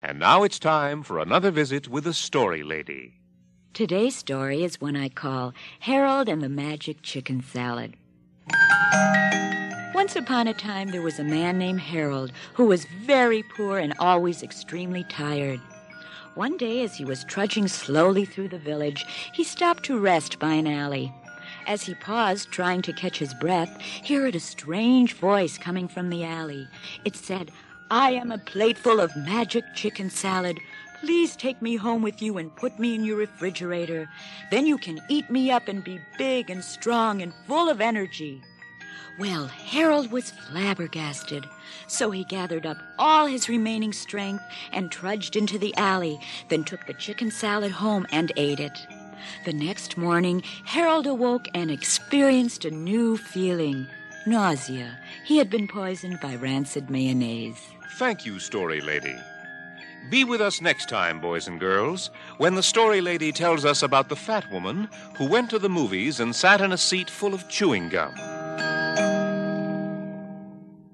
And now it's time for another visit with the Story Lady. Today's story is one I call Harold and the Magic Chicken Salad. Once upon a time, there was a man named Harold who was very poor and always extremely tired. One day, as he was trudging slowly through the village, he stopped to rest by an alley. As he paused, trying to catch his breath, he heard a strange voice coming from the alley. It said, "I am a plateful of magic chicken salad. Please take me home with you and put me in your refrigerator. Then you can eat me up and be big and strong and full of energy." Well, Harold was flabbergasted, so he gathered up all his remaining strength and trudged into the alley, then took the chicken salad home and ate it. The next morning, Harold awoke and experienced a new feeling, nausea. He had been poisoned by rancid mayonnaise. Thank you, Story Lady. Be with us next time, boys and girls, when the Story Lady tells us about the fat woman who went to the movies and sat in a seat full of chewing gum.